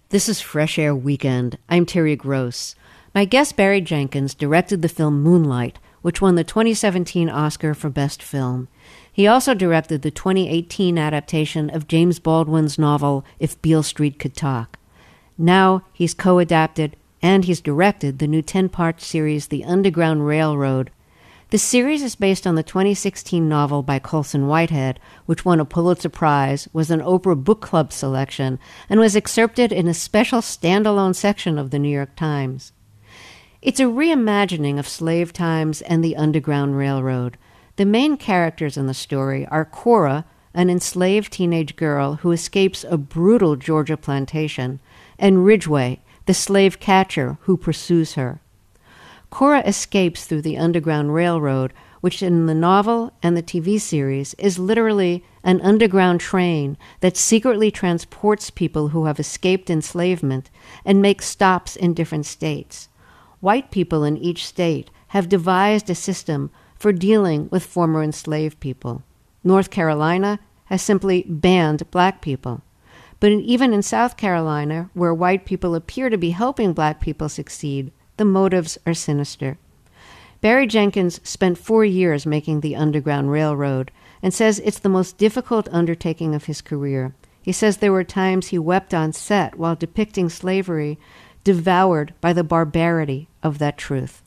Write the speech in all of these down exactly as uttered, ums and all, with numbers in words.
This is Fresh Air Weekend. I'm Terry Gross. My guest Barry Jenkins directed the film Moonlight, which won the twenty seventeen Oscar for Best Film. He also directed the twenty eighteen adaptation of James Baldwin's novel If Beale Street Could Talk. Now he's co-adapted and he's directed the new ten-part series The Underground Railroad. The series is based on the twenty sixteen novel by Colson Whitehead, which won a Pulitzer Prize, was an Oprah Book Club selection, and was excerpted in a special standalone section of the New York Times. It's a reimagining of slave times and the Underground Railroad. The main characters in the story are Cora, an enslaved teenage girl who escapes a brutal Georgia plantation, and Ridgway, the slave catcher who pursues her. Cora escapes through the Underground Railroad, which in the novel and the T V series is literally an underground train that secretly transports people who have escaped enslavement and makes stops in different states. White people in each state have devised a system for dealing with former enslaved people. North Carolina has simply banned black people. But even in South Carolina, where white people appear to be helping black people succeed, the motives are sinister. Barry Jenkins spent four years making the Underground Railroad and says it's the most difficult undertaking of his career. He says there were times he wept on set while depicting slavery, devoured by the barbarity of that truth.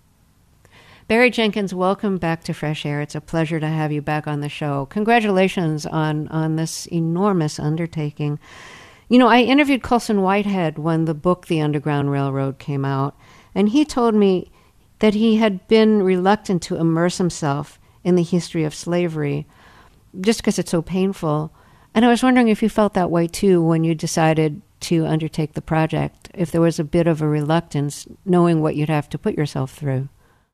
Barry Jenkins, welcome back to Fresh Air. It's a pleasure to have you back on the show. Congratulations on, on this enormous undertaking. You know, I interviewed Colson Whitehead when the book The Underground Railroad came out, and he told me that he had been reluctant to immerse himself in the history of slavery just because it's so painful. And I was wondering if you felt that way too when you decided to undertake the project, if there was a bit of a reluctance knowing what you'd have to put yourself through.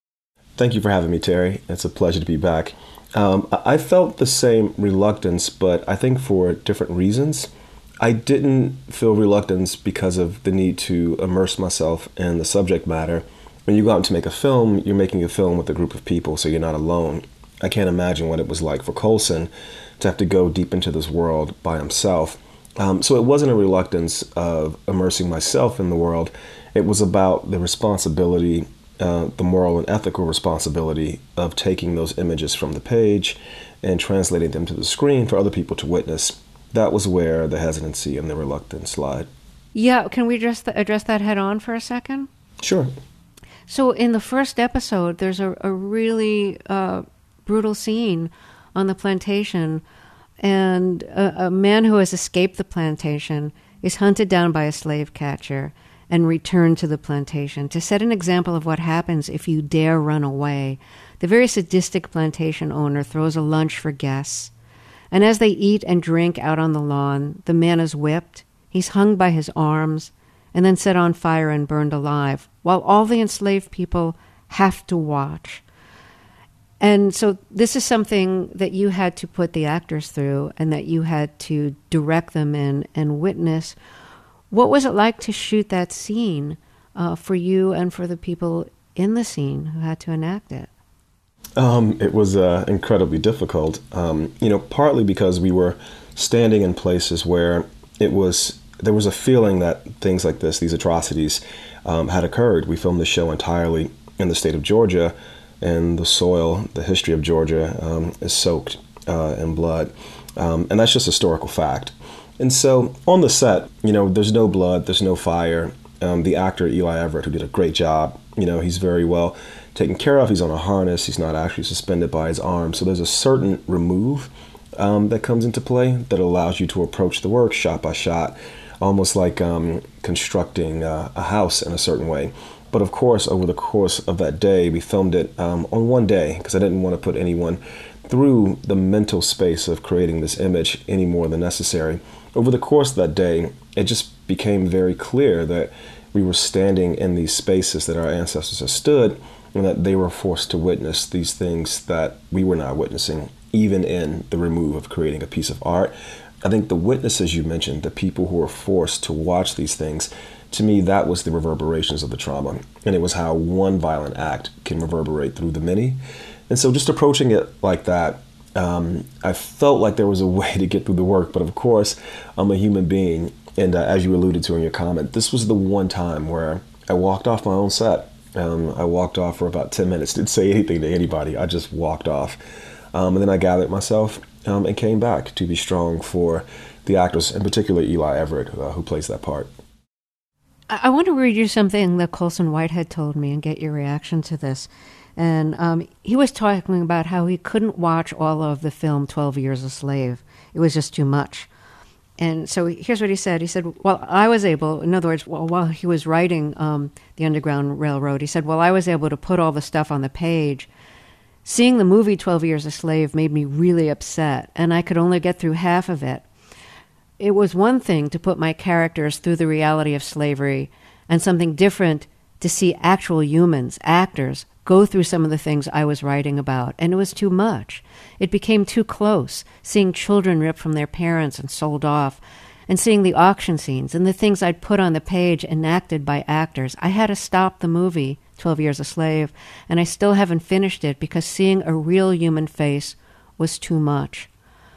Thank you for having me, Terry. It's a pleasure to be back. Um, I felt the same reluctance, but I think for different reasons. I didn't feel reluctance because of the need to immerse myself in the subject matter. When you go out to make a film, you're making a film with a group of people, so you're not alone. I can't imagine what it was like for Colson to have to go deep into this world by himself. Um, so it wasn't a reluctance of immersing myself in the world. It was about the responsibility, uh, the moral and ethical responsibility of taking those images from the page and translating them to the screen for other people to witness. That was where the hesitancy and the reluctance lied. Yeah, can we address, the, address that head on for a second? Sure. So in the first episode, there's a, a really uh, brutal scene on the plantation, and a, a man who has escaped the plantation is hunted down by a slave catcher and returned to the plantation to set an example of what happens if you dare run away. The very sadistic plantation owner throws a lunch for guests. And as they eat and drink out on the lawn, the man is whipped, he's hung by his arms, and then set on fire and burned alive, while all the enslaved people have to watch. And so this is something that you had to put the actors through and that you had to direct them in and witness. What was it like to shoot that scene uh, for you and for the people in the scene who had to enact it? Um, it was uh, incredibly difficult, um, you know, partly because we were standing in places where it was, there was a feeling that things like this, these atrocities, um, had occurred. We filmed the show entirely in the state of Georgia, and the soil, the history of Georgia, um, is soaked uh, in blood. Um, and that's just historical fact. And so on the set, you know, there's no blood, there's no fire. Um, the actor, Eli Everett, who did a great job, you know, he's very well taken care of. He's on a harness. He's not actually suspended by his arm. So there's a certain remove um, that comes into play that allows you to approach the work shot by shot, almost like um, constructing uh, a house in a certain way. But of course, over the course of that day, we filmed it um, on one day because I didn't want to put anyone through the mental space of creating this image any more than necessary. Over the course of that day, it just became very clear that we were standing in these spaces that our ancestors have stood, and that they were forced to witness these things that we were not witnessing, even in the remove of creating a piece of art. I think the witnesses you mentioned, the people who were forced to watch these things, to me, that was the reverberations of the trauma. And it was how one violent act can reverberate through the many. And so just approaching it like that, um, I felt like there was a way to get through the work. But of course, I'm a human being. And uh, as you alluded to in your comment, this was the one time where I walked off my own set. Um, I walked off for about ten minutes, didn't say anything to anybody. I just walked off. Um, and then I gathered myself um, and came back to be strong for the actors, in particular Eli Everett, uh, who plays that part. I want to read you something that Colson Whitehead told me and get your reaction to this. And um, he was talking about how he couldn't watch all of the film twelve Years a Slave. It was just too much. And so here's what he said. He said, well, I was able, in other words, well, while he was writing um, The Underground Railroad, he said, well, I was able to put all the stuff on the page. Seeing the movie twelve Years a Slave made me really upset, and I could only get through half of it. It was one thing to put my characters through the reality of slavery, and something different to see actual humans, actors, go through some of the things I was writing about, and it was too much. It became too close, seeing children ripped from their parents and sold off, and seeing the auction scenes and the things I'd put on the page enacted by actors. I had to stop the movie, twelve Years a Slave, and I still haven't finished it because seeing a real human face was too much.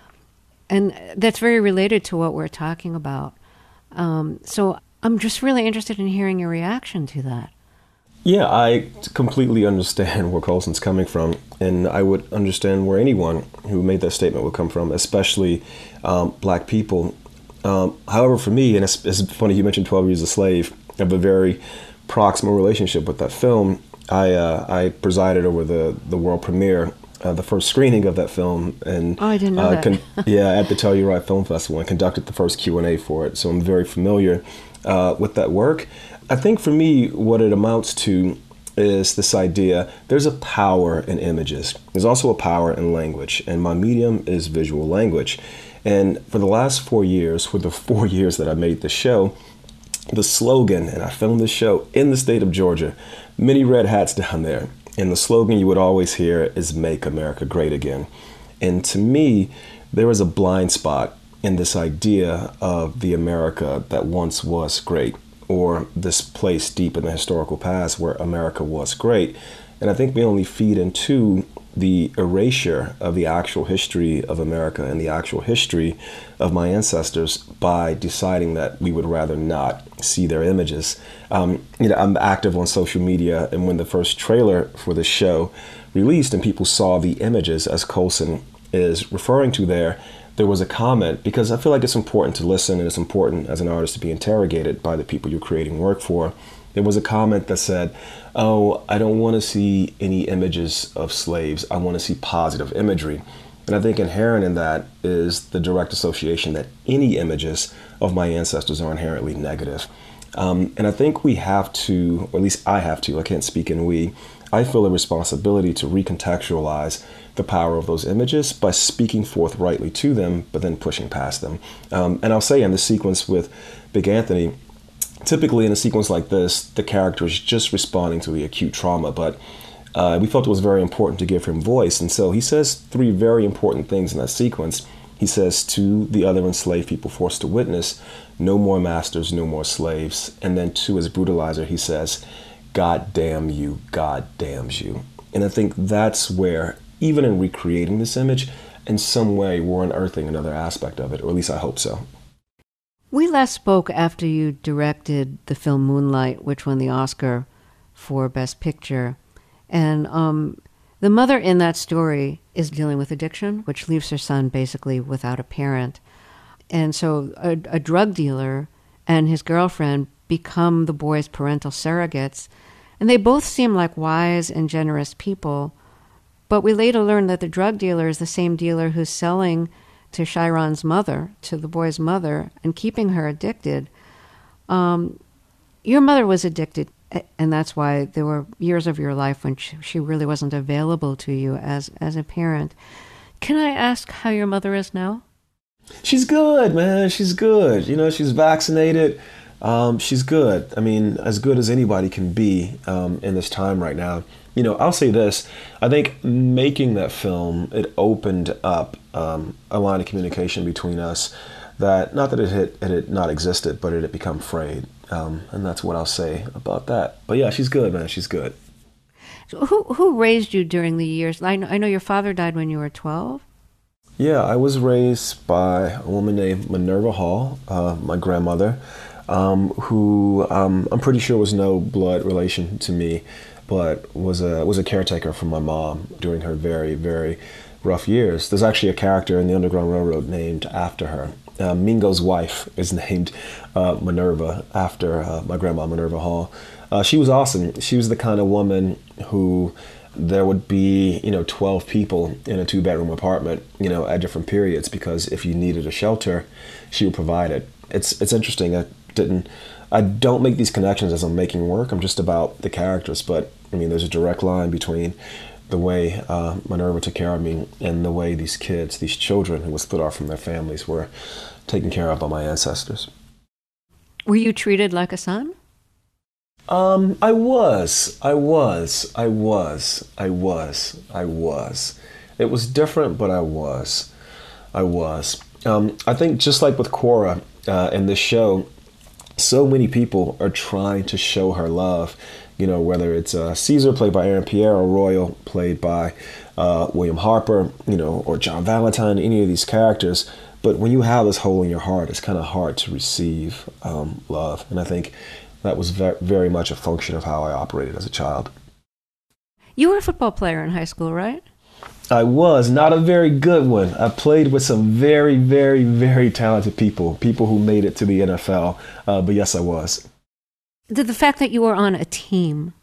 And that's very related to what we're talking about. Um, so I'm just really interested in hearing your reaction to that. Yeah, I completely understand where Colson's coming from, and I would understand where anyone who made that statement would come from, especially um, black people. Um, however, for me, and it's, it's funny you mentioned twelve Years a Slave, I have a very proximal relationship with that film. I uh, I presided over the, the world premiere, uh, the first screening of that film, and oh, I didn't know uh, that. con- yeah, at the Telluride Film Festival, and conducted the first Q and A for it. So I'm very familiar uh, with that work. I think for me, what it amounts to is this idea, there's a power in images. There's also a power in language, and my medium is visual language. And for the last four years, for the four years that I made the show, the slogan, and I filmed this show in the state of Georgia, many red hats down there, and the slogan you would always hear is "Make America Great Again." And to me, there is a blind spot in this idea of the America that once was great, or this place deep in the historical past where America was great. And I think we only feed into the erasure of the actual history of America and the actual history of my ancestors by deciding that we would rather not see their images. Um, you know, I'm active on social media, and when the first trailer for the show released and people saw the images, as Colson is referring to there, there was a comment, because I feel like it's important to listen, and it's important as an artist to be interrogated by the people you're creating work for. There was a comment that said, oh, I don't want to see any images of slaves. I want to see positive imagery. And I think inherent in that is the direct association that any images of my ancestors are inherently negative. Um, and I think we have to, or at least I have to, I can't speak in we, I feel a responsibility to recontextualize the power of those images by speaking forthrightly to them, but then pushing past them. Um, and I'll say in the sequence with Big Anthony, typically in a sequence like this, the character is just responding to the acute trauma, but uh, we felt it was very important to give him voice. And so he says three very important things in that sequence. He says to the other enslaved people forced to witness, no more masters, no more slaves. And then to his brutalizer, he says, God damn you, God damns you. And I think that's where, even in recreating this image, in some way we're unearthing another aspect of it, or at least I hope so. We last spoke after you directed the film Moonlight, which won the Oscar for Best Picture. And um, the mother in that story is dealing with addiction, which leaves her son basically without a parent. And so a, a drug dealer and his girlfriend become the boy's parental surrogates. And they both seem like wise and generous people. But we later learn that the drug dealer is the same dealer who's selling to Chiron's mother, to the boy's mother, and keeping her addicted. Um, your mother was addicted, and that's why there were years of your life when she, she really wasn't available to you as, as a parent. Can I ask how your mother is now? She's good, man. She's good. You know, she's vaccinated. Um, she's good. I mean, as good as anybody can be um, in this time right now. You know, I'll say this. I think making that film, it opened up um, a line of communication between us that, not that it had, it had not existed, but it had become frayed. Um, and that's what I'll say about that. But yeah, she's good, man. She's good. So who who raised you during the years? I know, I know your father died when you were twelve. Yeah, I was raised by a woman named Minerva Hall, uh, my grandmother, um, who um, I'm pretty sure was no blood relation to me, but was a was a caretaker for my mom during her very, very rough years. There's actually a character in the Underground Railroad named after her. Uh, Mingo's wife is named uh, Minerva after uh, my grandma, Minerva Hall. Uh, she was awesome. She was the kind of woman who there would be, you know, twelve people in a two-bedroom apartment, you know, at different periods, because if you needed a shelter, she would provide it. It's it's interesting. I didn't, I don't make these connections as I'm making work. I'm just about the characters. But I mean, there's a direct line between the way uh, Minerva took care of me and the way these kids, these children who were split off from their families, were taken care of by my ancestors. Were you treated like a son? Um, I was, I was, I was, I was, I was. It was different, but I was, I was. Um, I think just like with Cora uh, in this show, so many people are trying to show her love. You know, whether it's uh, Caesar played by Aaron Pierre or Royal played by uh, William Harper, you know, or John Valentine, any of these characters. But when you have this hole in your heart, it's kind of hard to receive um, love. And I think that was ve- very much a function of how I operated as a child. You were a football player in high school, right? I was. Not a very good one. I played with some very, very, very talented people, people who made it to the N F L. Uh, but yes, I was. The, the fact that you were on a team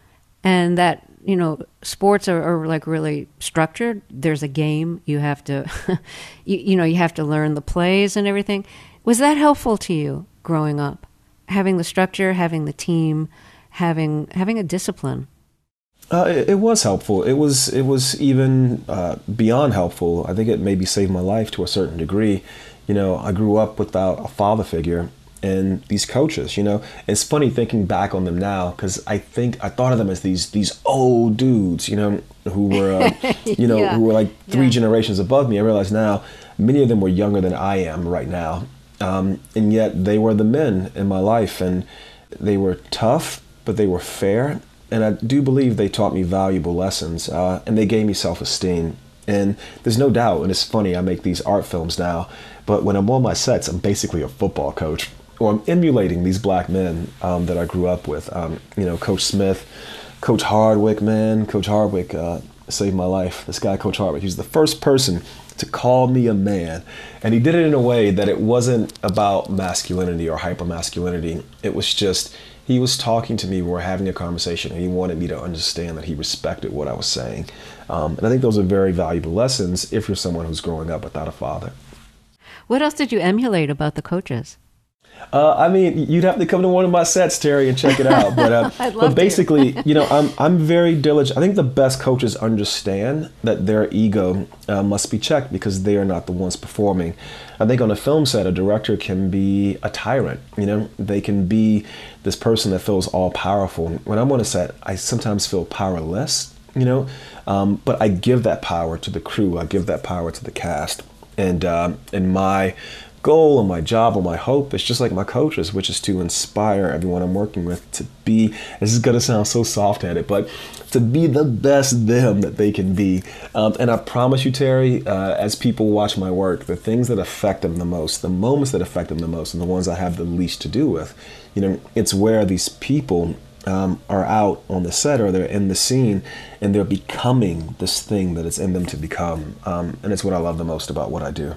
and that, you know, sports are, are like really structured. There's a game. You have to, you, you know, you have to learn the plays and everything. Was that helpful to you growing up? Having the structure, having the team, having having a discipline. Uh, it, it was helpful. It was it was even uh, beyond helpful. I think it maybe saved my life to a certain degree. You know, I grew up without a father figure, and these coaches. You know, it's funny thinking back on them now, because I think I thought of them as these these old dudes. You know, who were uh, you know yeah. who were like three yeah. generations above me. I realize now many of them were younger than I am right now. Um, and yet they were the men in my life, and they were tough, but they were fair. And I do believe they taught me valuable lessons, uh, and they gave me self-esteem. And there's no doubt, and it's funny, I make these art films now, but when I'm on my sets, I'm basically a football coach, or I'm emulating these black men um, that I grew up with. Um, you know, Coach Smith, Coach Hardwick, man, Coach Hardwick uh, saved my life. This guy, Coach Hardwick, he's the first person to call me a man. And he did it in a way that it wasn't about masculinity or hyper-masculinity. It was just, he was talking to me, we were having a conversation, and he wanted me to understand that he respected what I was saying. Um, and I think those are very valuable lessons if you're someone who's growing up without a father. What else did you emulate about the coaches? Uh, I mean, you'd have to come to one of my sets, Terry, and check it out. But uh, I'd love but basically, you know, I'm I'm very diligent. I think the best coaches understand that their ego uh, must be checked, because they are not the ones performing. I think on a film set, a director can be a tyrant. You know, they can be this person that feels all powerful. When I'm on a set, I sometimes feel powerless. You know, um, but I give that power to the crew. I give that power to the cast, and um, and my goal and my job and my hope is just like my coaches, which is to inspire everyone I'm working with to be, this is going to sound so soft-headed, but to be the best them that they can be. Um, and I promise you, Terry, uh, as people watch my work, the things that affect them the most, the moments that affect them the most, and the ones I have the least to do with, you know, it's where these people um, are out on the set, or they're in the scene, and they're becoming this thing that it's in them to become. Um, and it's what I love the most about what I do.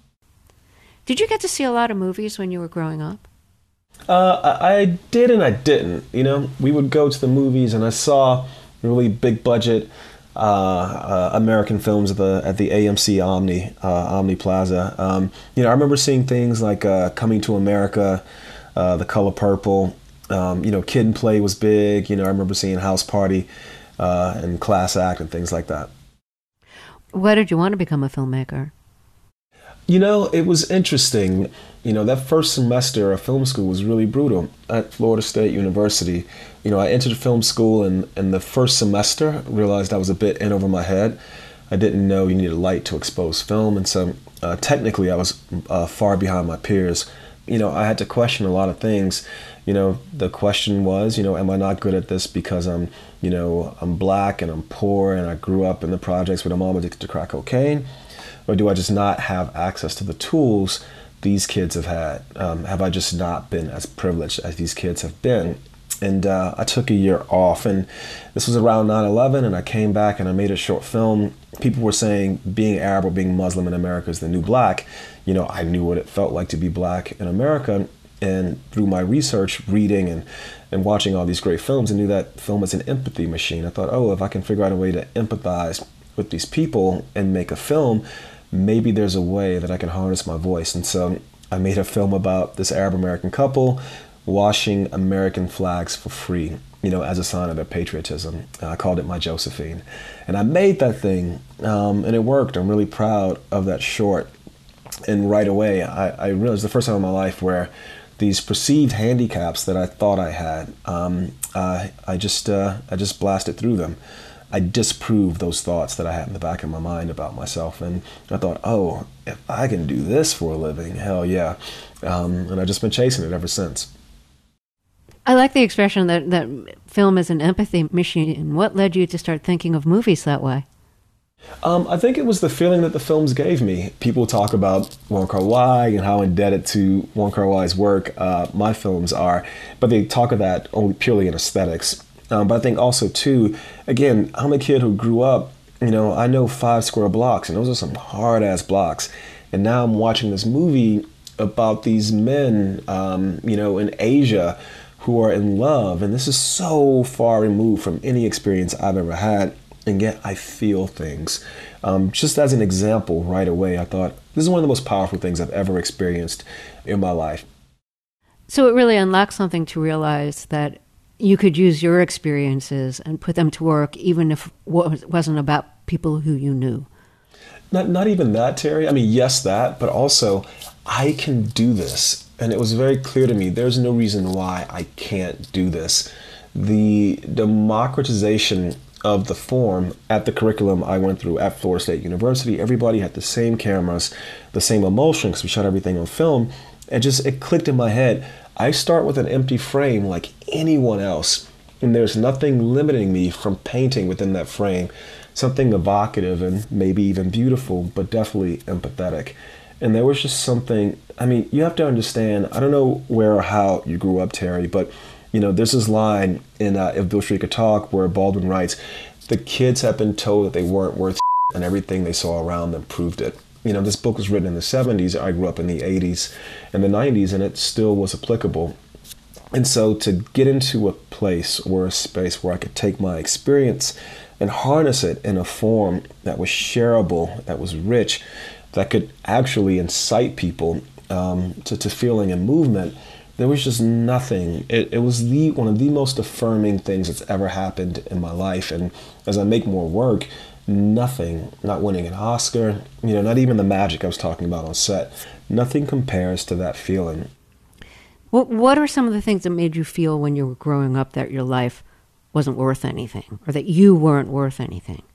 Did you get to see a lot of movies when you were growing up? Uh, I, I did and I didn't. You know, we would go to the movies, and I saw really big budget uh, uh, American films at the at the A M C Omni uh, Omni Plaza. Um, you know, I remember seeing things like uh, Coming to America, uh, The Color Purple. Um, you know, Kid and Play was big. You know, I remember seeing House Party uh, and Class Act and things like that. Why did you want to become a filmmaker? You know, it was interesting. You know, that first semester of film school was really brutal at Florida State University. You know, I entered film school, and in the first semester realized I was a bit in over my head. I didn't know you needed light to expose film, and so uh, technically I was uh, far behind my peers. You know, I had to question a lot of things. You know, the question was, you know, am I not good at this because I'm, you know, I'm black and I'm poor and I grew up in the projects with a mom addicted to crack cocaine? or do I just not have access to the tools these kids have had? Um, have I just not been as privileged as these kids have been? And uh, I took a year off, and this was around nine eleven, and I came back and I made a short film. People were saying being Arab or being Muslim in America is the new black. You know, I knew what it felt like to be black in America, and through my research, reading and, and watching all these great films, I knew that film was an empathy machine. I thought, oh, if I can figure out a way to empathize with these people and make a film, maybe there's a way that I can harness my voice. And so I made a film about this Arab-American couple washing American flags for free, you know, as a sign of their patriotism. Uh, I called it My Josephine. And I made that thing, um, and it worked. I'm really proud of that short. And right away, I, I realized the first time in my life where these perceived handicaps that I thought I had, um, uh, I just uh, I just blasted through them. I disproved those thoughts that I had in the back of my mind about myself. And I thought, oh, if I can do this for a living, hell yeah. Um, and I've just been chasing it ever since. I like the expression that, that film is an empathy machine. What led you to start thinking of movies that way? Um, I think it was the feeling that the films gave me. People talk about Wong Kar-wai and how indebted to Wong Kar-wai's work uh, my films are, but they talk of that only purely in aesthetics. Um, but I think also, too, again, I'm a kid who grew up, you know, I know five square blocks, and those are some hard-ass blocks. And now I'm watching this movie about these men, um, you know, in Asia who are in love, and this is so far removed from any experience I've ever had, and yet I feel things. Um, just as an example, right away, I thought, this is one of the most powerful things I've ever experienced in my life. So it really unlocked something to realize that you could use your experiences and put them to work, even if it wasn't about people who you knew. Not, not even that, Terry. I mean, yes, that, but also, I can do this. And it was very clear to me, there's no reason why I can't do this. The democratization of the form at the curriculum I went through at Florida State University, everybody had the same cameras, the same emulsion, because we shot everything on film. It just, it clicked in my head. I start with an empty frame like anyone else, and there's nothing limiting me from painting within that frame, something evocative and maybe even beautiful, but definitely empathetic. And there was just something, I mean, you have to understand, I don't know where or how you grew up, Terry, but, you know, there's this line in uh, If Beale Street Could Talk where Baldwin writes, the kids have been told that they weren't worth and everything they saw around them proved it. You know, this book was written in the seventies. I grew up in the eighties and the nineties, and it still was applicable. And so to get into a place or a space where I could take my experience and harness it in a form that was shareable, that was rich, that could actually incite people um, to, to feeling and movement, there was just nothing. It, it was the one of the most affirming things that's ever happened in my life. And as I make more work, nothing, not winning an Oscar, you know, not even the magic I was talking about on set, nothing compares to that feeling. What, what are some of the things that made you feel when you were growing up that your life wasn't worth anything, or that you weren't worth anything?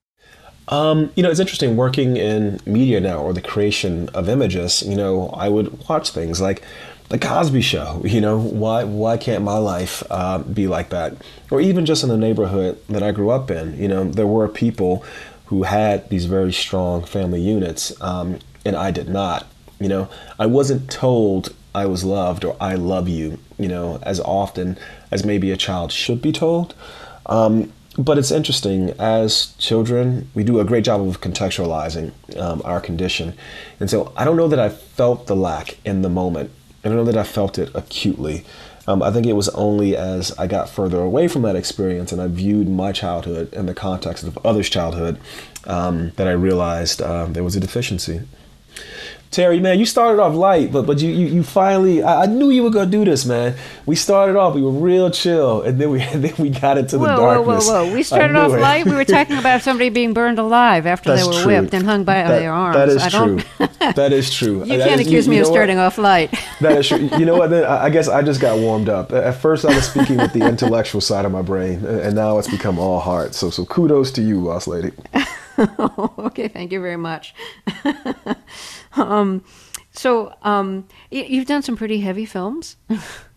Um, you know, it's interesting working in media now, or the creation of images. You know, I would watch things like The Cosby Show. You know, why why can't my life uh, be like that? Or even just in the neighborhood that I grew up in, you know, there were people who had these very strong family units, um, and I did not. You know, I wasn't told I was loved or I love you, you know, as often as maybe a child should be told. Um, But it's interesting, as children, we do a great job of contextualizing um, our condition. And so I don't know that I felt the lack in the moment. I don't know that I felt it acutely. Um, I think it was only as I got further away from that experience and I viewed my childhood in the context of others' childhood um, that I realized uh, there was a deficiency. Terry, man, you started off light, but but you you, you finally, I, I knew you were gonna do this, man. We started off, we were real chill, and then we and then we got into the whoa, darkness. Whoa, whoa, whoa! We started off it. light. We were talking about somebody being burned alive after That's they were true. whipped and hung by that, their arms. That is I don't... true. That is true. You that can't is, accuse you, me you of starting what? off light. That is true. You know what? Then I guess I just got warmed up. At first, I was speaking with the intellectual side of my brain, and now it's become all heart. So so kudos to you, boss lady. Okay, thank you very much. um. So, um, you've done some pretty heavy films.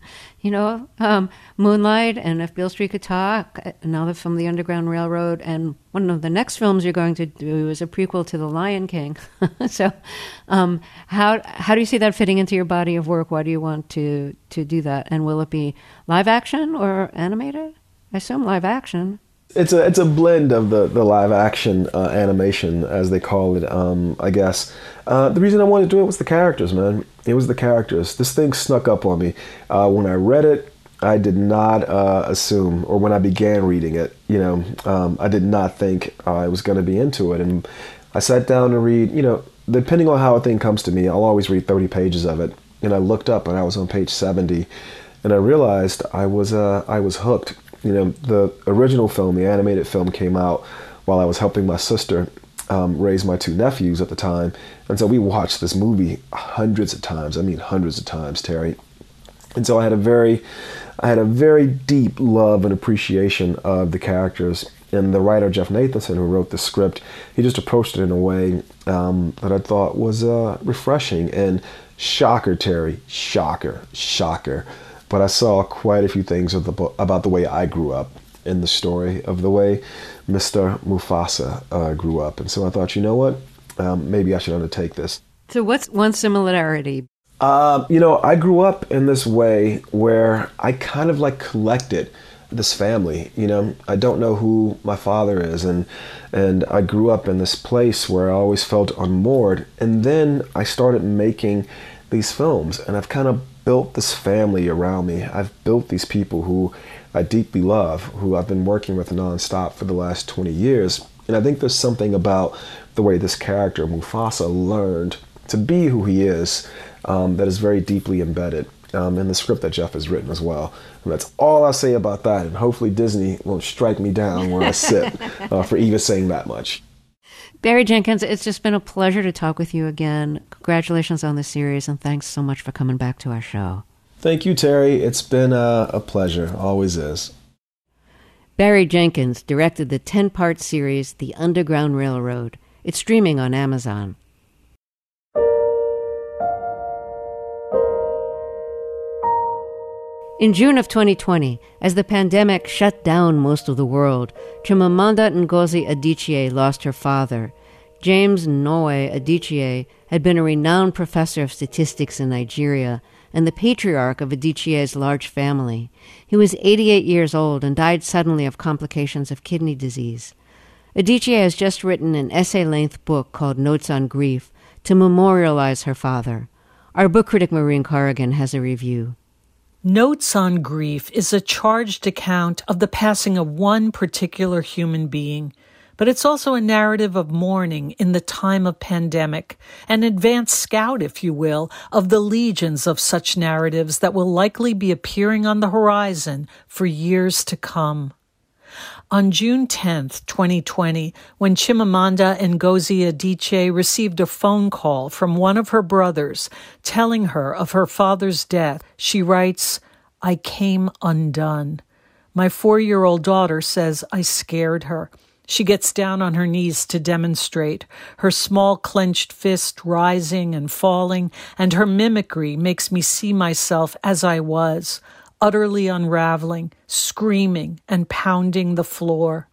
You know, um, Moonlight, and If Beale Street Could Talk, another from the Underground Railroad, and one of the next films you're going to do is a prequel to The Lion King. so, um, how how do you see that fitting into your body of work? Why do you want to to do that? And will it be live action or animated? I assume live action. It's a it's a blend of the, the live action uh, animation, as they call it, um, I guess. Uh, the reason I wanted to do it was the characters, man. It was the characters. This thing snuck up on me. Uh, when I read it, I did not uh, assume, or when I began reading it, you know, um, I did not think I was going to be into it. And I sat down to read, you know, depending on how a thing comes to me, I'll always read thirty pages of it. And I looked up and I was on page seventy, and I realized I was uh, I was hooked. You know, the original film, the animated film, came out while I was helping my sister um, raise my two nephews at the time. And so we watched this movie hundreds of times. I mean, hundreds of times, Terry. And so I had a very, I had a very deep love and appreciation of the characters. And the writer, Jeff Nathanson, who wrote the script, he just approached it in a way um, that I thought was uh, refreshing. And shocker, Terry, shocker, shocker. But I saw quite a few things of the, about the way I grew up in the story of the way Mister Mufasa uh, grew up. And so I thought, you know what, um, maybe I should undertake this. So what's one similarity? Uh, you know, I grew up in this way where I kind of like collected this family. You know, I don't know who my father is. And, and I grew up in this place where I always felt unmoored. And then I started making these films, and I've kind of built this family around me. I've built these people who I deeply love, who I've been working with nonstop for the last twenty years. And I think there's something about the way this character, Mufasa, learned to be who he is um, that is very deeply embedded um, in the script that Jeff has written as well. And that's all I'll say about that. And hopefully Disney won't strike me down where I sit uh, for even saying that much. Barry Jenkins, it's just been a pleasure to talk with you again. Congratulations on the series, and thanks so much for coming back to our show. Thank you, Terry. It's been a, a pleasure. Always is. Barry Jenkins directed the ten-part series, The Underground Railroad. It's streaming on Amazon. In June of twenty twenty, as the pandemic shut down most of the world, Chimamanda Ngozi Adichie lost her father. James Nnoy Adichie had been a renowned professor of statistics in Nigeria and the patriarch of Adichie's large family. He was eighty-eight years old and died suddenly of complications of kidney disease. Adichie has just written an essay-length book called Notes on Grief to memorialize her father. Our book critic Maureen Corrigan has a review. Notes on Grief is a charged account of the passing of one particular human being, but it's also a narrative of mourning in the time of pandemic, an advanced scout, if you will, of the legions of such narratives that will likely be appearing on the horizon for years to come. On June tenth, twenty twenty, when Chimamanda Ngozi Adichie received a phone call from one of her brothers telling her of her father's death, she writes, "I came undone. My four-year-old daughter says I scared her." She gets down on her knees to demonstrate, her small clenched fist rising and falling, and her mimicry makes me see myself as I was, utterly unraveling, screaming, and pounding the floor.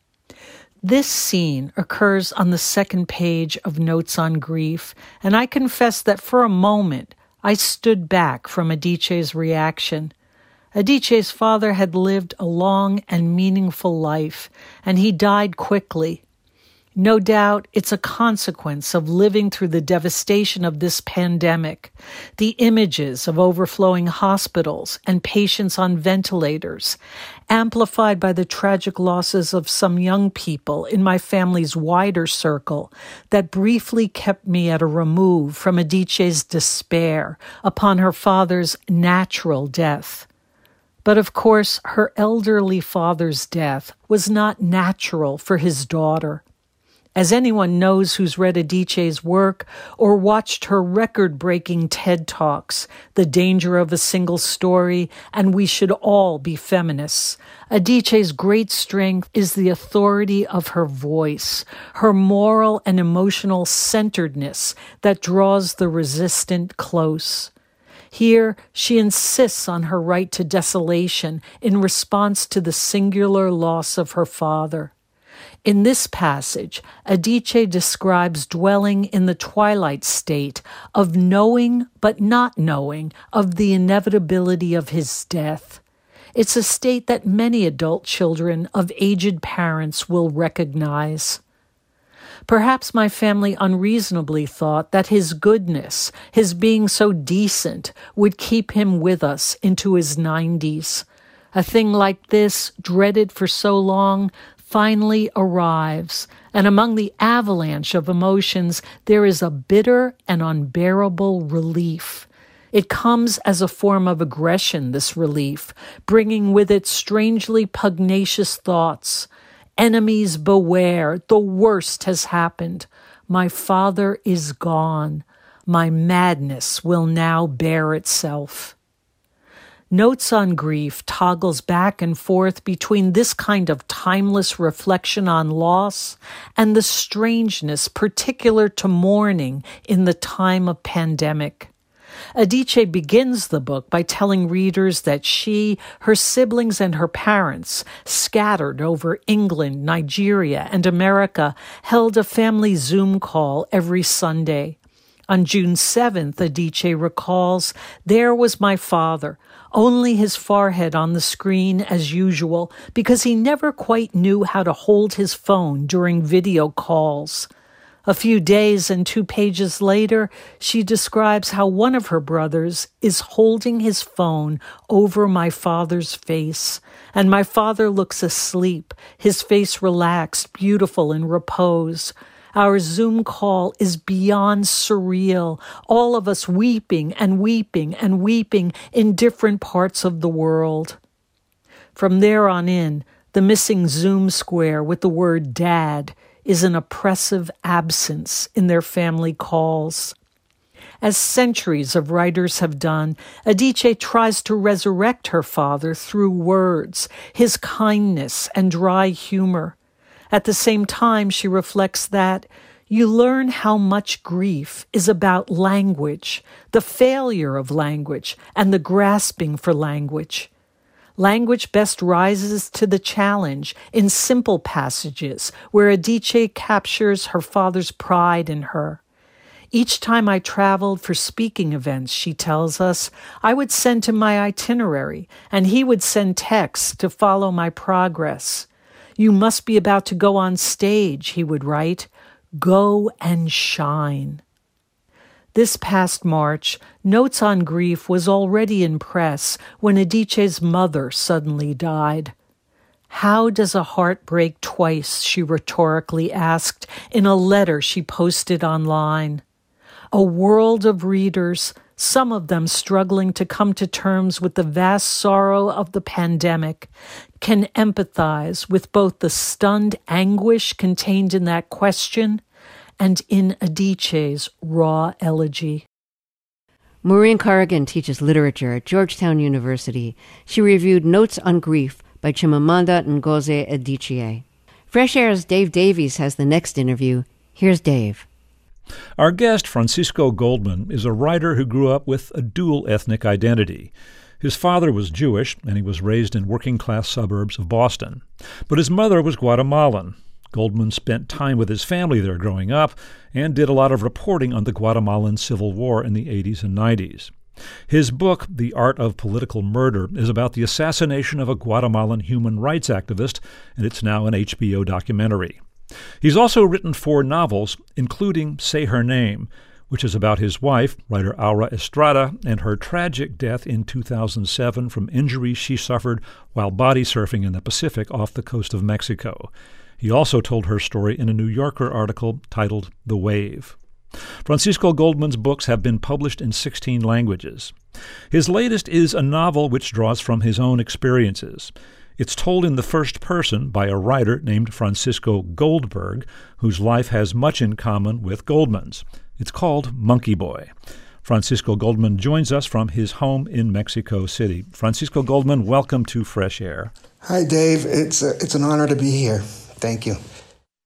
This scene occurs on the second page of Notes on Grief, and I confess that for a moment I stood back from Adichie's reaction. Adichie's father had lived a long and meaningful life, and he died quickly. No doubt it's a consequence of living through the devastation of this pandemic, the images of overflowing hospitals and patients on ventilators, amplified by the tragic losses of some young people in my family's wider circle that briefly kept me at a remove from Adichie's despair upon her father's natural death. But of course, her elderly father's death was not natural for his daughter. As anyone knows who's read Adichie's work or watched her record-breaking TED Talks, The Danger of a Single Story, and We Should All Be Feminists, Adichie's great strength is the authority of her voice, her moral and emotional centeredness that draws the resistant close. Here, she insists on her right to desolation in response to the singular loss of her father. In this passage, Adichie describes dwelling in the twilight state of knowing but not knowing of the inevitability of his death. It's a state that many adult children of aged parents will recognize. Perhaps my family unreasonably thought that his goodness, his being so decent, would keep him with us into his nineties. A thing like this, dreaded for so long, finally arrives, and among the avalanche of emotions, there is a bitter and unbearable relief. It comes as a form of aggression, this relief, bringing with it strangely pugnacious thoughts. Enemies beware, the worst has happened. My father is gone. My madness will now bear itself. Notes on Grief toggles back and forth between this kind of timeless reflection on loss and the strangeness particular to mourning in the time of pandemic. Adichie begins the book by telling readers that she, her siblings, and her parents, scattered over England, Nigeria, and America, held a family Zoom call every Sunday. On June seventh, Adichie recalls, there was my father, only his forehead on the screen as usual, because he never quite knew how to hold his phone during video calls. A few days and two pages later, she describes how one of her brothers is holding his phone over my father's face, and my father looks asleep, his face relaxed, beautiful in repose. Our Zoom call is beyond surreal, all of us weeping and weeping and weeping in different parts of the world. From there on in, the missing Zoom square with the word Dad is an oppressive absence in their family calls. As centuries of writers have done, Adichie tries to resurrect her father through words, his kindness and dry humor. At the same time, she reflects that you learn how much grief is about language, the failure of language, and the grasping for language. Language best rises to the challenge in simple passages where Adichie captures her father's pride in her. Each time I traveled for speaking events, she tells us, I would send him my itinerary, and he would send texts to follow my progress. You must be about to go on stage, he would write. Go and shine. This past March, Notes on Grief was already in press when Adichie's mother suddenly died. How does a heart break twice, she rhetorically asked in a letter she posted online. A world of readers, some of them struggling to come to terms with the vast sorrow of the pandemic, can empathize with both the stunned anguish contained in that question and in Adichie's raw elegy. Maureen Corrigan teaches literature at Georgetown University. She reviewed Notes on Grief by Chimamanda Ngozi Adichie. Fresh Air's Dave Davies has the next interview. Here's Dave. Our guest, Francisco Goldman, is a writer who grew up with a dual ethnic identity. His father was Jewish, and he was raised in working-class suburbs of Boston. But his mother was Guatemalan. Goldman spent time with his family there growing up and did a lot of reporting on the Guatemalan Civil War in the eighties and nineties. His book, The Art of Political Murder, is about the assassination of a Guatemalan human rights activist, and it's now an H B O documentary. He's also written four novels, including Say Her Name, which is about his wife, writer Aura Estrada, and her tragic death in two thousand seven from injuries she suffered while body surfing in the Pacific off the coast of Mexico. He also told her story in a New Yorker article titled The Wave. Francisco Goldman's books have been published in sixteen languages. His latest is a novel which draws from his own experiences. It's told in the first person by a writer named Francisco Goldberg, whose life has much in common with Goldman's. It's called Monkey Boy. Francisco Goldman joins us from his home in Mexico City. Francisco Goldman, welcome to Fresh Air. Hi, Dave. It's a, it's an honor to be here. Thank you.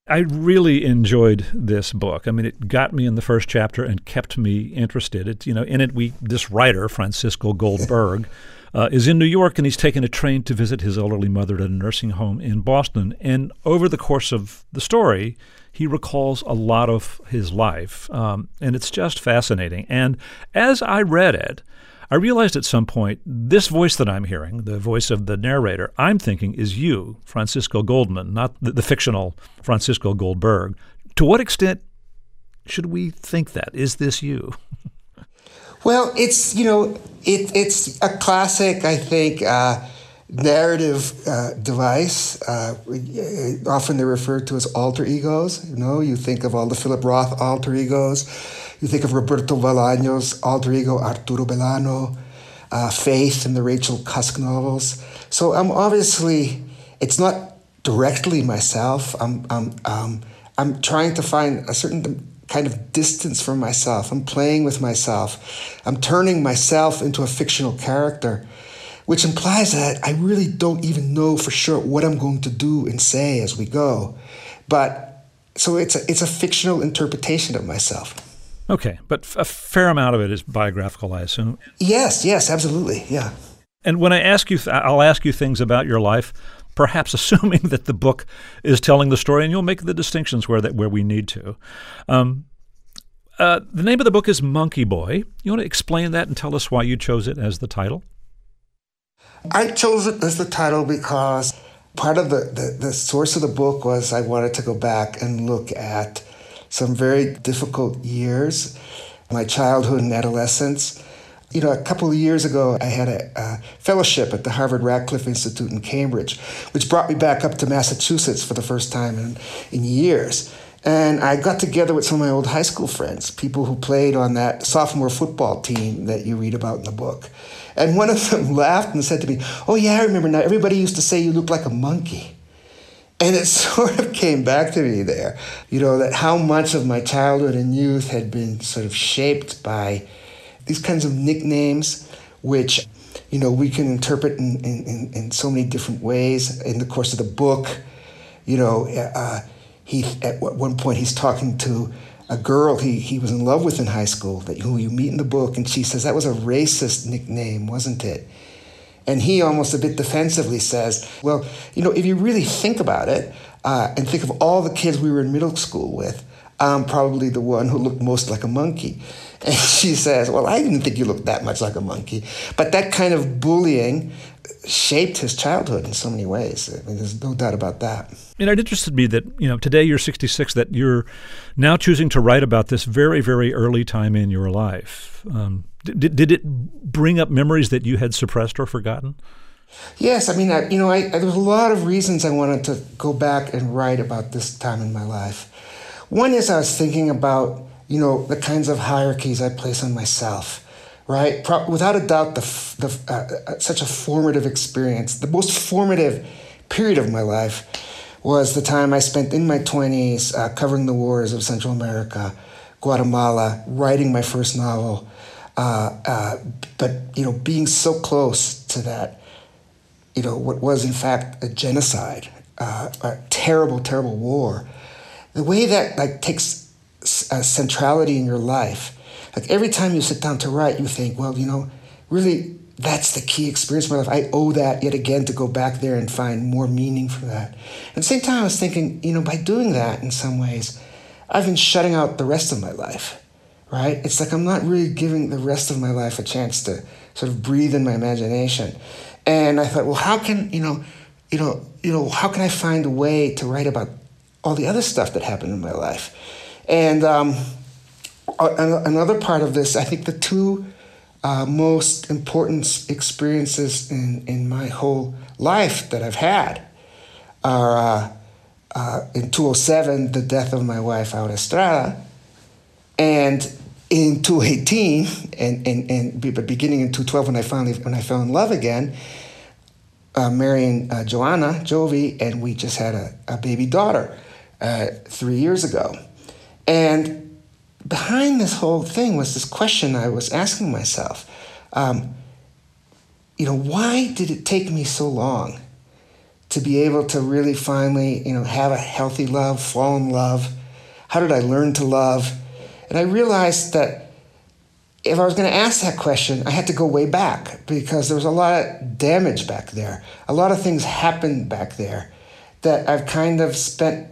I really enjoyed this book. I mean, it got me in the first chapter and kept me interested. It's, you know, in it, we this writer, Francisco Goldberg, uh, is in New York, and he's taken a train to visit his elderly mother at a nursing home in Boston. And over the course of the story, he recalls a lot of his life, um, and it's just fascinating. And as I read it, I realized at some point, this voice that I'm hearing, the voice of the narrator, I'm thinking is you, Francisco Goldman, not the, the fictional Francisco Goldberg. To what extent should we think that? Is this you? Well, it's, you know, it, it's a classic, I think, uh, narrative uh, device. Uh, often they're referred to as alter egos. You know, you think of all the Philip Roth alter egos. You think of Roberto Bolaño's alter ego, Arturo Belano, uh, Faith in the Rachel Cusk novels. So I'm obviously, it's not directly myself. I'm, I'm, um, I'm trying to find a certain kind of distance from myself. I'm playing with myself. I'm turning myself into a fictional character, which implies that I really don't even know for sure what I'm going to do and say as we go. But so it's a, it's a fictional interpretation of myself. Okay, but a fair amount of it is biographical, I assume. Yes, yes, absolutely, yeah. And when I ask you, I'll ask you things about your life, perhaps assuming that the book is telling the story, and you'll make the distinctions where that where we need to. Um, uh, the name of the book is Monkey Boy. You want to explain that and tell us why you chose it as the title? I chose it as the title because part of the, the, the source of the book was I wanted to go back and look at some very difficult years, my childhood and adolescence. You know, a couple of years ago, I had a, a fellowship at the Harvard Radcliffe Institute in Cambridge, which brought me back up to Massachusetts for the first time in, in years. And I got together with some of my old high school friends, people who played on that sophomore football team that you read about in the book. And one of them laughed and said to me, "Oh yeah, I remember now, everybody used to say you look like a monkey." And it sort of came back to me there, you know, that how much of my childhood and youth had been sort of shaped by these kinds of nicknames, which, you know, we can interpret in, in, in so many different ways. In the course of the book, you know, uh, he at one point he's talking to a girl he, he was in love with in high school, that who you meet in the book, and she says, "That was a racist nickname, wasn't it?" And he almost a bit defensively says, "Well, you know, if you really think about it, uh, and think of all the kids we were in middle school with, I'm probably the one who looked most like a monkey." And she says, "Well, I didn't think you looked that much like a monkey." But that kind of bullying shaped his childhood in so many ways. I mean, there's no doubt about that. And it interested me that, you know, today you're sixty-six, that you're now choosing to write about this very, very early time in your life. Um, did, did it bring up memories that you had suppressed or forgotten? Yes, I mean, I, you know, I, I, there was a lot of reasons I wanted to go back and write about this time in my life. One is I was thinking about, you know, the kinds of hierarchies I place on myself, right? Pro- without a doubt, the, the uh, such a formative experience, the most formative period of my life was the time I spent in my twenties uh, covering the wars of Central America, Guatemala, writing my first novel, uh, uh, but, you know, being so close to that, you know, what was in fact a genocide, uh, a terrible, terrible war. The way that, like, takes a centrality in your life. Like, every time you sit down to write, you think, well, you know, really, that's the key experience of my life. I owe that yet again to go back there and find more meaning from that. At the same time, I was thinking, you know, by doing that, in some ways, I've been shutting out the rest of my life, right? It's like I'm not really giving the rest of my life a chance to sort of breathe in my imagination. And I thought, well, how can, you know, you know, you know, how can I find a way to write about all the other stuff that happened in my life? And um, another part of this, I think the two uh, most important experiences in, in my whole life that I've had are uh, uh, in two thousand seven, the death of my wife, Aura Estrada, and in two thousand eighteen, and, and, and but beginning in two thousand twelve when I finally when I fell in love again, uh, marrying uh, Joanna Jovi, and we just had a, a baby daughter uh, three years ago. And behind this whole thing was this question I was asking myself, um, you know, why did it take me so long to be able to really finally, you know, have a healthy love, fall in love? How did I learn to love? And I realized that if I was going to ask that question, I had to go way back, because there was a lot of damage back there. A lot of things happened back there that I've kind of spent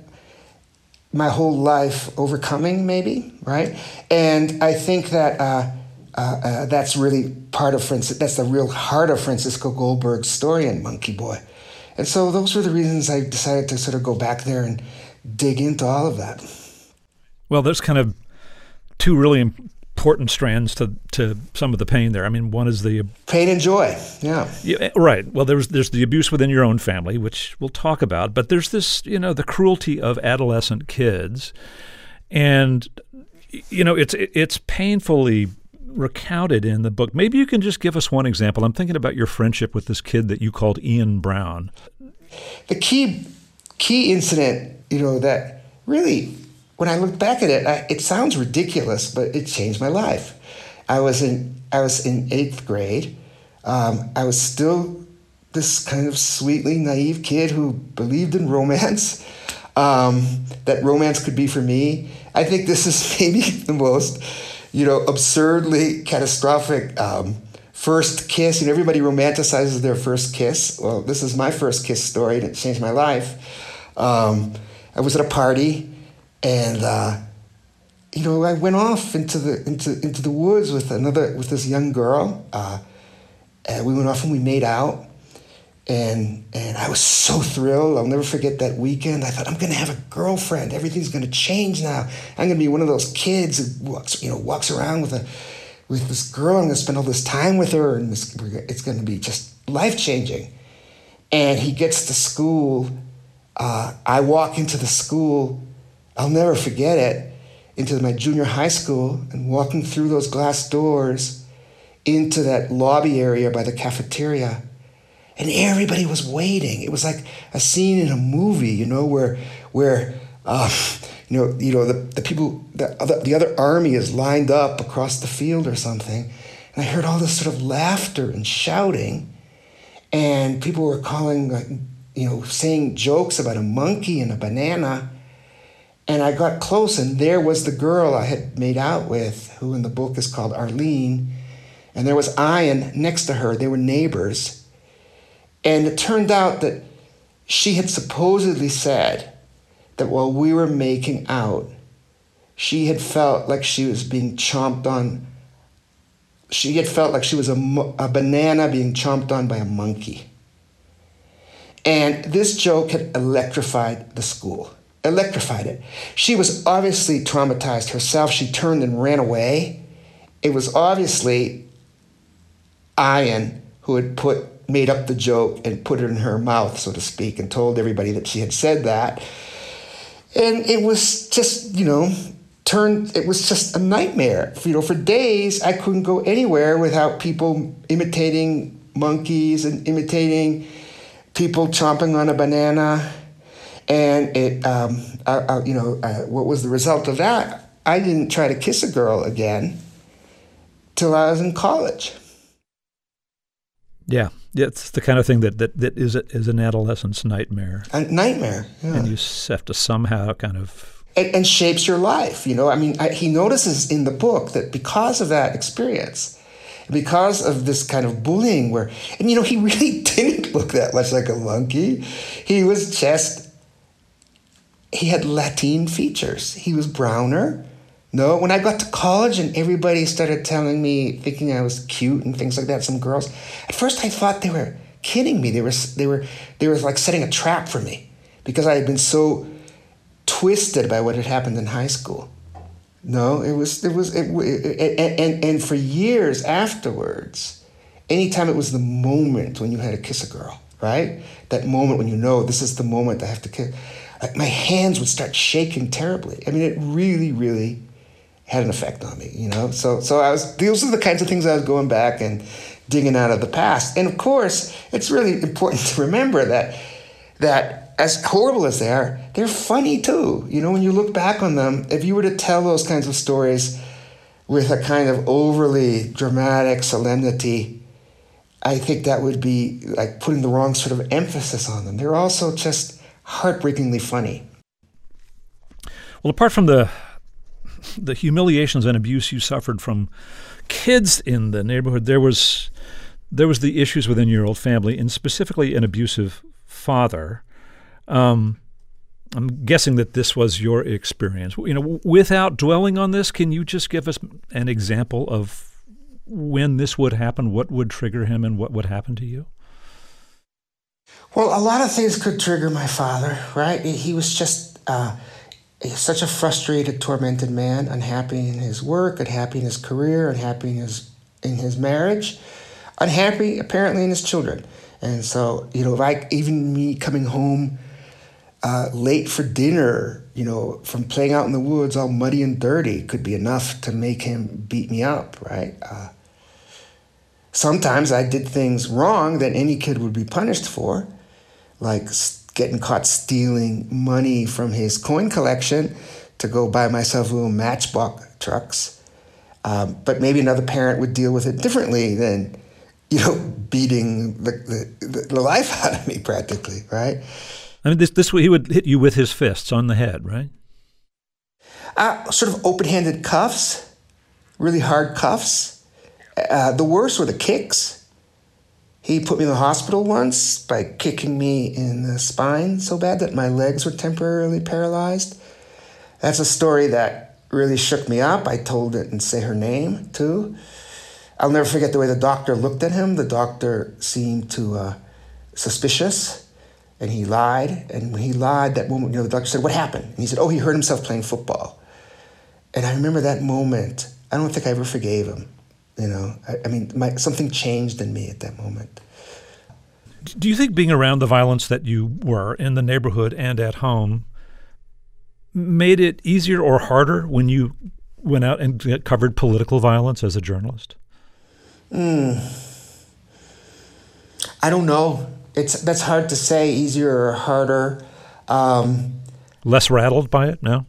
my whole life overcoming, maybe, right? And I think that uh, uh, uh, that's really part of Francis. That's the real heart of Francisco Goldberg's story in Monkey Boy. And so those were the reasons I decided to sort of go back there and dig into all of that. Well, there's kind of two really important strands to, to some of the pain there. I mean, one is the pain and joy. Yeah. Yeah, right. Well, there's there's the abuse within your own family, which we'll talk about, but there's this, you know, the cruelty of adolescent kids, and you know, it's it's painfully recounted in the book. Maybe you can just give us one example. I'm thinking about your friendship with this kid that you called Ian Brown. The key key incident, you know, that really, when I look back at it, I, it sounds ridiculous, but it changed my life. I was in I was in eighth grade. Um, I was still this kind of sweetly naive kid who believed in romance, um, that romance could be for me. I think this is maybe the most, you know, absurdly catastrophic um, first kiss. You know, everybody romanticizes their first kiss. Well, this is my first kiss story, and it changed my life. Um, I was at a party. And uh, you know, I went off into the into into the woods with another with this young girl. Uh, and we went off and we made out, and and I was so thrilled. I'll never forget that weekend. I thought, I'm gonna have a girlfriend. Everything's gonna change now. I'm gonna be one of those kids who walks you know walks around with a with this girl. I'm gonna spend all this time with her, and this, it's gonna be just life changing. And he gets to school. Uh, I walk into the school. I'll never forget it, into my junior high school, and walking through those glass doors into that lobby area by the cafeteria. And everybody was waiting. It was like a scene in a movie, you know, where, where uh, you know, you know, the, the people, the other, the other army is lined up across the field or something. And I heard all this sort of laughter and shouting, and people were calling, like, you know, saying jokes about a monkey and a banana. And I got close, and there was the girl I had made out with, who in the book is called Arlene. And there was Ian next to her. They were neighbors. And it turned out that she had supposedly said that while we were making out, she had felt like she was being chomped on. She had felt like she was a, a banana being chomped on by a monkey. And this joke had electrified the school. Electrified it. She was obviously traumatized herself. She turned and ran away. It was obviously Ian who had put made up the joke and put it in her mouth, so to speak, and told everybody that she had said that. And it was just, you know, turned. It was just a nightmare. You know, for days I couldn't go anywhere without people imitating monkeys and imitating people chomping on a banana. And it, um, I, I, you know, uh, what was the result of that? I didn't try to kiss a girl again till I was in college. Yeah, it's the kind of thing that that, that is a, is an adolescent's nightmare. A nightmare, yeah. And you have to somehow kind of and, and shapes your life. You know, I mean, I, he notices in the book that because of that experience, because of this kind of bullying, where, and you know, he really didn't look that much like a monkey. He was just. He had Latin features. He was browner. No, when I got to college and everybody started telling me, thinking I was cute and things like that, some girls, at first I thought they were kidding me. They were, they were, they were like setting a trap for me because I had been so twisted by what had happened in high school. No, it was, it was, it, it, and, and, and for years afterwards, anytime it was the moment when you had to kiss a girl, right? That moment when you know this is the moment I have to kiss. Like my hands would start shaking terribly. I mean, it really, really had an effect on me, you know? So so I was, those are the kinds of things I was going back and digging out of the past. And of course, it's really important to remember that that as horrible as they are, they're funny too. You know, when you look back on them, if you were to tell those kinds of stories with a kind of overly dramatic solemnity, I think that would be like putting the wrong sort of emphasis on them. They're also just heartbreakingly funny. Well, apart from the the humiliations and abuse you suffered from kids in the neighborhood, there was there was the issues within your old family, and specifically an abusive father. Um, I'm guessing that this was your experience. You know, without dwelling on this, can you just give us an example of when this would happen, what would trigger him, and what would happen to you? Well, a lot of things could trigger my father, right? He was just uh, such a frustrated, tormented man, unhappy in his work, unhappy in his career, unhappy in his in his marriage, unhappy apparently in his children. And so, you know, like even me coming home uh, late for dinner, you know, from playing out in the woods all muddy and dirty could be enough to make him beat me up, right? Uh, sometimes I did things wrong that any kid would be punished for, like getting caught stealing money from his coin collection to go buy myself little Matchbox trucks. Um, but maybe another parent would deal with it differently than, you know, beating the, the, the life out of me practically, right? I mean, this this way he would hit you with his fists on the head, right? Uh, sort of open-handed cuffs, really hard cuffs. Uh, the worst were the kicks. He put me in the hospital once by kicking me in the spine so bad that my legs were temporarily paralyzed. That's a story that really shook me up. I told it and say her name, too. I'll never forget the way the doctor looked at him. The doctor seemed to uh, suspicious, and he lied. And when he lied, that moment, you know, the doctor said, "What happened?" And he said, "Oh, he hurt himself playing football." And I remember that moment. I don't think I ever forgave him. You know, I, I mean, my, something changed in me at that moment. Do you think being around the violence that you were in the neighborhood and at home made it easier or harder when you went out and covered political violence as a journalist? Mm. I don't know. It's that's hard to say, easier or harder. Um, Less rattled by it, no?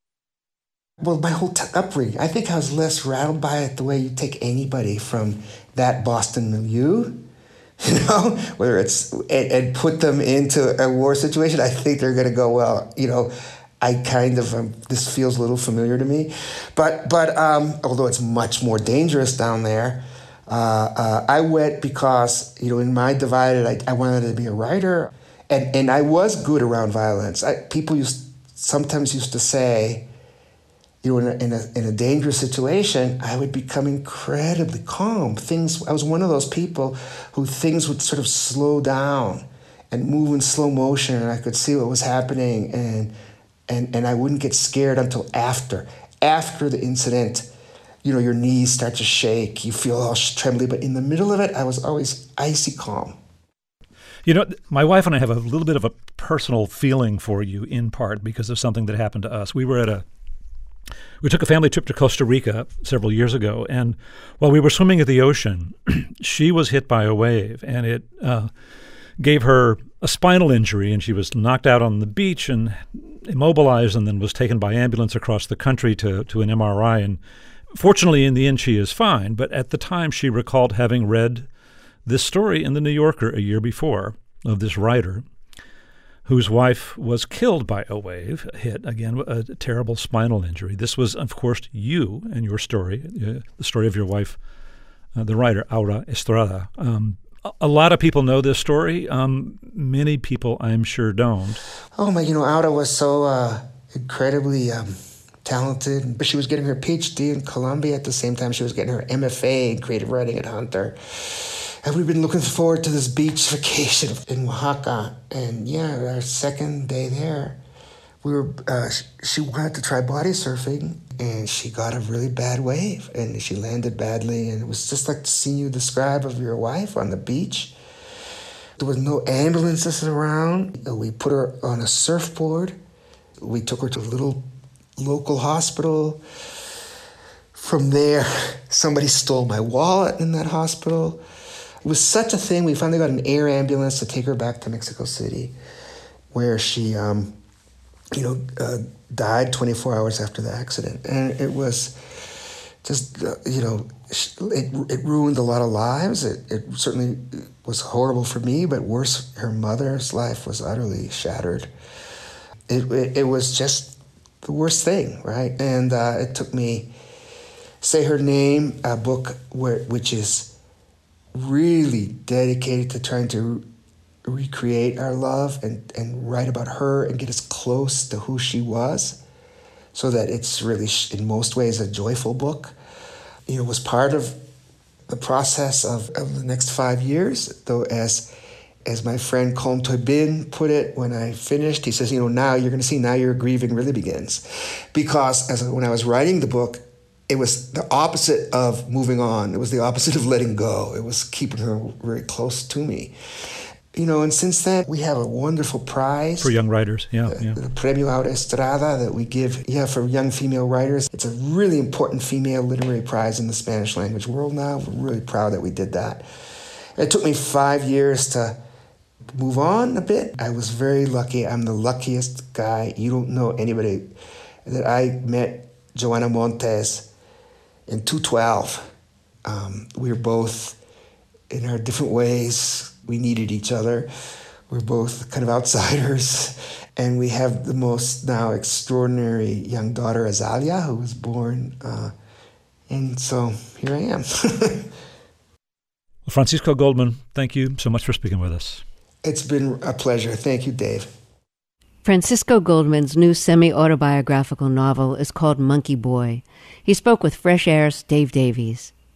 Well, my whole t- upbringing, I think I was less rattled by it the way you take anybody from that Boston milieu, you know, whether it's, and, and put them into a war situation. I think they're going to go, well, you know, I kind of, um, this feels a little familiar to me. But, but um, although it's much more dangerous down there, uh, uh, I went because, you know, in my divided, I, I wanted to be a writer. And, and I was good around violence. I, people used sometimes used to say, you know, in a, in a in a dangerous situation, I would become incredibly calm. Things, I was one of those people who things would sort of slow down and move in slow motion, and I could see what was happening, and and and I wouldn't get scared until after. After the incident, you know, your knees start to shake, you feel all trembly, but in the middle of it, I was always icy calm. You know, my wife and I have a little bit of a personal feeling for you, in part because of something that happened to us. We were at a We took a family trip to Costa Rica several years ago, and while we were swimming at the ocean, she was hit by a wave, and it uh, gave her a spinal injury, and she was knocked out on the beach and immobilized, and then was taken by ambulance across the country to, to an M R I. And fortunately, in the end, she is fine. But at the time, she recalled having read this story in the New Yorker a year before of this writer whose wife was killed by a wave, hit, again, a terrible spinal injury. This was, of course, you and your story, uh, the story of your wife, uh, the writer, Aura Estrada. Um, a, a lot of people know this story. Um, many people, I'm sure, don't. Oh, my, you know, Aura was so uh, incredibly um, talented. But she was getting her P H D in Columbia at the same time she was getting her M F A in creative writing at Hunter. And we've been looking forward to this beach vacation in Oaxaca. And yeah, our second day there, we were. Uh, she wanted to try body surfing, and she got a really bad wave, and she landed badly. And it was just like the scene you describe of your wife on the beach. There was no ambulances around. We put her on a surfboard. We took her to a little local hospital. From there, somebody stole my wallet in that hospital. It was such a thing. We finally got an air ambulance to take her back to Mexico City, where she, um, you know, uh, died twenty-four hours after the accident. And it was just, uh, you know, it, it ruined a lot of lives. It, it certainly was horrible for me, but worse, her mother's life was utterly shattered. It, it, it was just the worst thing, right? And uh, it took me, Say Her Name, a book where which is really dedicated to trying to recreate our love and, and write about her and get us close to who she was, so that it's really, in most ways, a joyful book. You know, was part of the process of, of the next five years, though, as as my friend Colm Toibin put it when I finished, he says, you know, now you're going to see, now your grieving really begins. Because as when I was writing the book, it was the opposite of moving on. It was the opposite of letting go. It was keeping her very close to me. You know, and since then, we have a wonderful prize. For young writers, yeah. The, yeah. the Premio Aura Estrada that we give, yeah, for young female writers. It's a really important female literary prize in the Spanish language world now. We're really proud that we did that. It took me five years to move on a bit. I was very lucky. I'm the luckiest guy. You don't know anybody that I met Joana Montes in two twelve. Um, we were both, in our different ways, we needed each other. We're both kind of outsiders. And we have the most now extraordinary young daughter, Azalia, who was born. Uh, and so here I am. Francisco Goldman, thank you so much for speaking with us. It's been a pleasure. Thank you, Dave. Francisco Goldman's new semi-autobiographical novel is called Monkey Boy. He spoke with Fresh Air's Dave Davies.